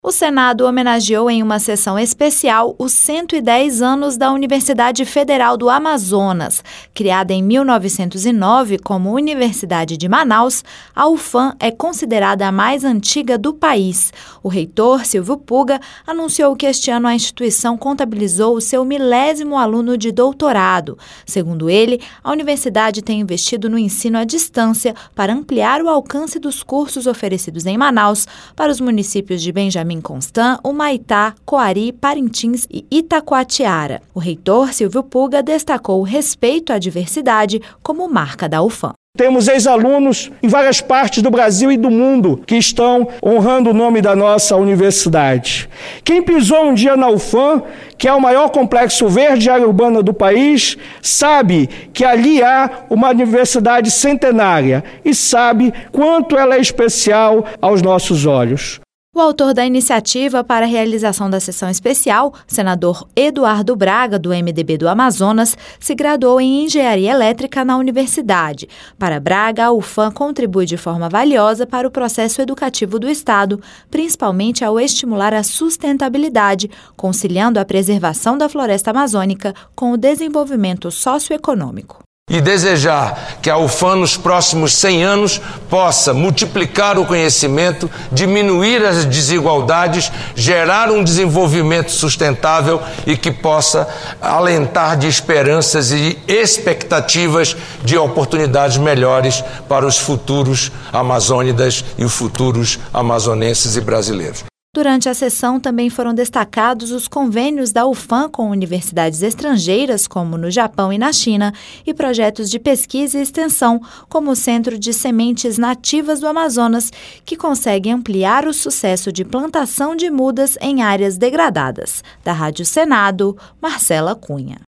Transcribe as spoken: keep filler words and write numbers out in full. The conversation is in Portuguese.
O Senado homenageou em uma sessão especial os cento e dez anos da Universidade Federal do Amazonas. Criada em mil novecentos e nove como Universidade de Manaus, a U F A M é considerada a mais antiga do país. O reitor, Silvio Puga, anunciou que este ano a instituição contabilizou o seu milésimo aluno de doutorado. Segundo ele, a universidade tem investido no ensino à distância para ampliar o alcance dos cursos oferecidos em Manaus para os municípios de Benjamin Constant, Humaitá, Coari, Parintins e Itacoatiara. O reitor, Silvio Puga, destacou o respeito à diversidade como marca da U F A M. Temos ex-alunos em várias partes do Brasil e do mundo que estão honrando o nome da nossa universidade. Quem pisou um dia na U F A M, que é o maior complexo verde área urbana do país, sabe que ali há uma universidade centenária e sabe quanto ela é especial aos nossos olhos. O autor da iniciativa para a realização da sessão especial, senador Eduardo Braga, do M D B do Amazonas, se graduou em Engenharia Elétrica na universidade. Para Braga, a U F A M contribui de forma valiosa para o processo educativo do Estado, principalmente ao estimular a sustentabilidade, conciliando a preservação da floresta amazônica com o desenvolvimento socioeconômico. E desejar que a U F A M nos próximos cem anos possa multiplicar o conhecimento, diminuir as desigualdades, gerar um desenvolvimento sustentável e que possa alentar de esperanças e expectativas de oportunidades melhores para os futuros amazônidas e os futuros amazonenses e brasileiros. Durante a sessão também foram destacados os convênios da U F A M com universidades estrangeiras, como no Japão e na China, e projetos de pesquisa e extensão, como o Centro de Sementes Nativas do Amazonas, que consegue ampliar o sucesso de plantação de mudas em áreas degradadas. Da Rádio Senado, Marcela Cunha.